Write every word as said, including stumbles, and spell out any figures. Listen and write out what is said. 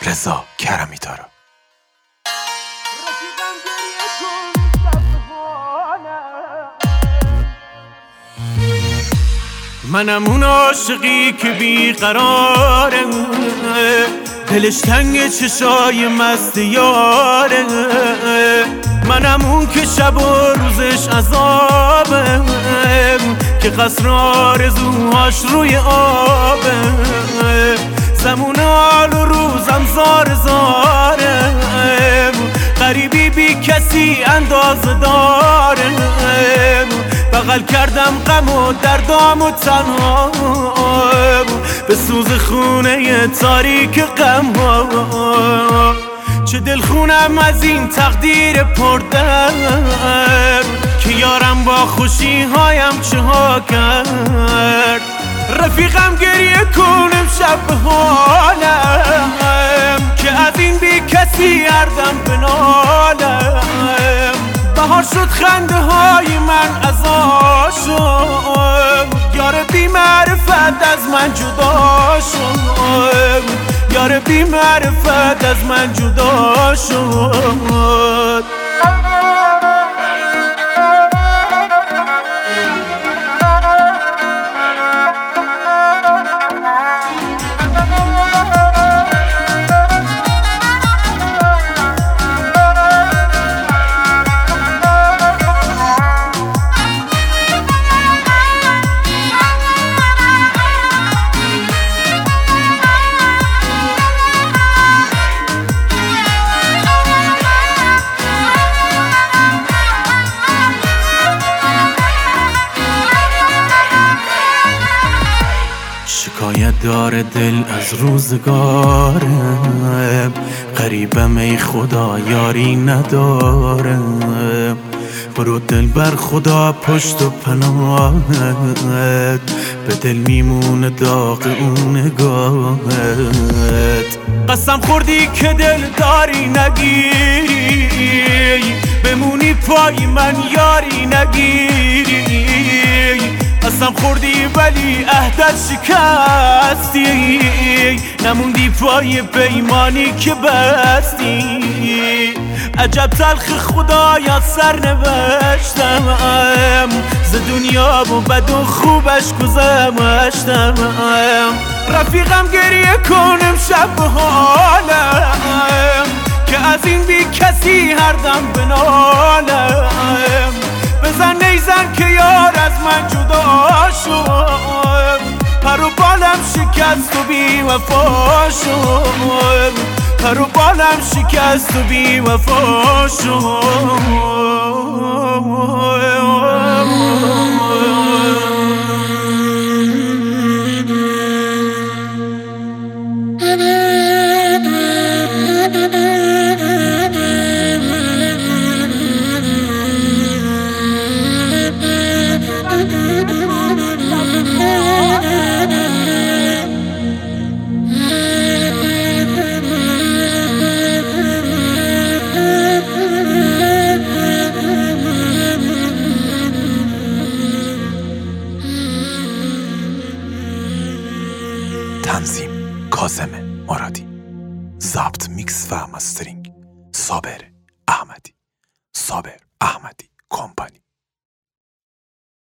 رضا کرمی داره. منم اون عاشقی که بیقراره، دلش تنگ چشای مست یاره. منم اون که شب و روزش عذابه، که قصر آرزوهاش روی آبه. زمون حال و روزم زار زاره، غریبی بی کسی اندازه داره. بغل کردم غم و دردام و تنها، به سوز خونه تاریک غم ها. چه دل خونم از این تقدیر پردرد، که یارم با خوشی هایم چه ها کرد. رفیقم گریه کنم شب به حالم، که از این بی کسی هردم بنالم. بهار شد خنده های من ازا شد، یار بی معرفت از من جدا شد. یار بی معرفت از من جدا شد. شکایت داره دل از روزگاره، غریبم ای خدا یاری نداره. برو دل بر خدا پشت و پناهت، به دل میمونه داغ اون نگاهت. قسم خوردی که دل داری نگیری، بمونی پای من یاری نگیری. قسم خوردی ولی عهدت شکستی، نموندی پای پیمانی که بستی. عجب تلخ خدایا سر نوشتم، ز دنیا و بد و خوبش گذشتم. رفیقم گریه کنم شب به حالم، که از این بی کسی هر دم بنالم. بزن نیزن که یار از من جدا شد، پر و بالم شکست و بی وفا شد. پر و بالم شکست و بی وفا تنظیم کاظم مرادی، ضبط میکس و مسترینگ صابر احمدی، صابر احمدی کمپانی.